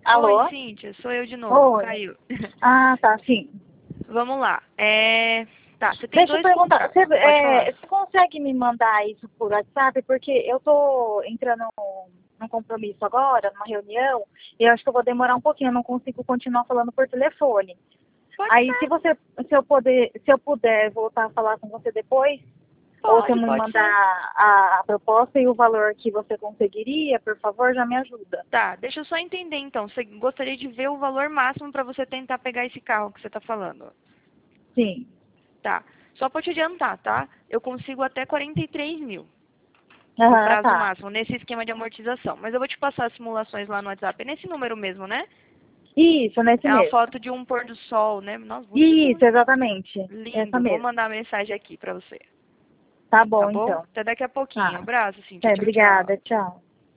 Alô? Oi, Cíntia, sou eu de novo, Oi. caiu. Ah, tá, sim. Vamos lá. Tá, você tem Deixa eu dois perguntar, contratos, pode falar. você consegue me mandar isso por WhatsApp? Porque eu tô entrando num compromisso agora, numa reunião, e eu acho que eu vou demorar um pouquinho, eu não consigo continuar falando por telefone. Pode Aí, ser, se eu puder voltar a falar com você depois, ou se eu me pode mandar ser. a proposta e o valor que você conseguiria, por favor, já me ajuda. Tá, deixa eu só entender então. Você gostaria de ver o valor máximo para você tentar pegar esse carro que você tá falando? Sim. Tá. Só para te adiantar, tá? Eu consigo até 43 mil no Aham, prazo tá. máximo, nesse esquema de amortização. Mas eu vou te passar as simulações lá no WhatsApp. É nesse número mesmo, né? Isso, nesse É uma mesmo. foto de um pôr do sol, né? Nossa, bonito. Isso, exatamente. Essa Lindo. Vou mesmo. mandar a mensagem aqui para você. Tá Tá bom, bom? então. Até daqui a pouquinho. Tá. Abraço, Cíntia. Tchau, tchau. Obrigada. Tchau.